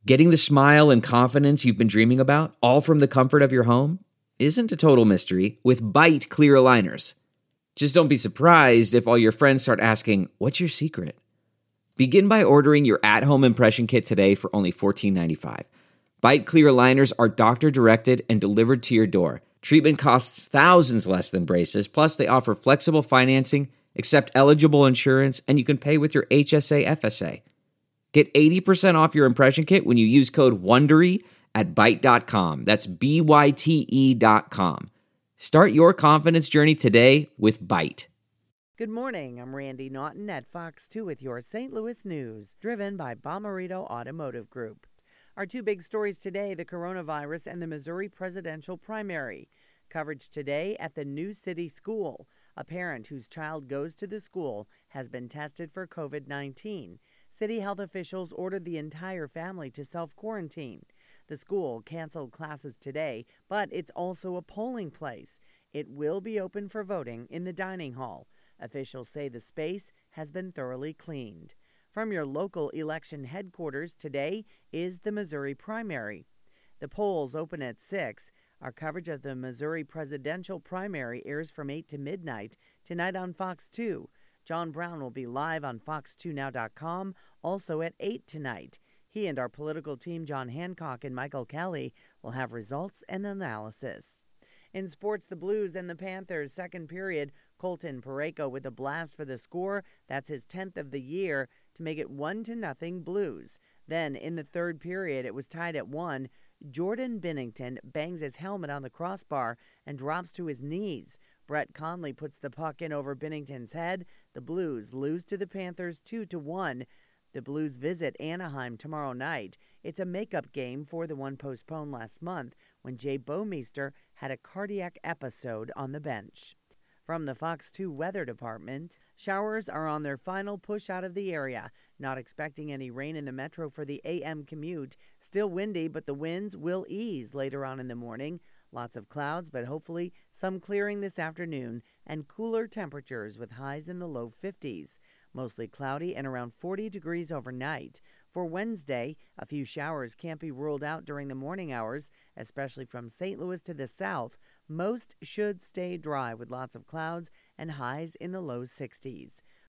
Getting the smile and confidence you've been dreaming about, all from the comfort of your home, isn't a total mystery with Byte clear aligners. Just don't be surprised if all your friends start asking, "What's your secret?" Begin by ordering your at-home impression kit today for only $14.95. Byte clear aligners are doctor-directed and delivered to your door. Treatment costs thousands less than braces, plus they offer flexible financing, accept eligible insurance, and you can pay with your HSA FSA. Get 80% off your impression kit when you use code WONDERY at Byte.com. That's BYTE.com. Start your confidence journey today with Byte. Good morning. I'm Randy Naughton at Fox 2 with your St. Louis news, driven by Bomarito Automotive Group. Our two big stories today, the coronavirus and the Missouri presidential primary. Coverage today at the New City School. A parent whose child goes to the school has been tested for COVID-19. City health officials ordered the entire family to self-quarantine. The school canceled classes today, but it's also a polling place. It will be open for voting in the dining hall. Officials say the space has been thoroughly cleaned. From your local election headquarters, today is the Missouri primary. The polls open at 6. Our coverage of the Missouri presidential primary airs from 8 to midnight tonight on Fox 2. John Brown will be live on fox2now.com, also at 8 tonight. He and our political team, John Hancock and Michael Kelly, will have results and analysis. In sports, the Blues and the Panthers, second period, Colton Parayko with a blast for the score. That's his 10th of the year to make it 1-0 Blues. Then in the third period, it was tied at 1. Jordan Binnington bangs his helmet on the crossbar and drops to his knees. Brett Conley puts the puck in over Binnington's head. The Blues lose to the Panthers 2-1. The Blues visit Anaheim tomorrow night. It's a makeup game for the one postponed last month when Jay Bouwmeester had a cardiac episode on the bench. From the Fox 2 Weather Department, showers are on their final push out of the area. Not expecting any rain in the metro for the AM commute. Still windy, but the winds will ease later on in the morning. Lots of clouds, but hopefully some clearing this afternoon and cooler temperatures with highs in the low 50s. Mostly cloudy and around 40 degrees overnight. For Wednesday, a few showers can't be ruled out during the morning hours, especially from St. Louis to the south. Most should stay dry with lots of clouds and highs in the low 60s.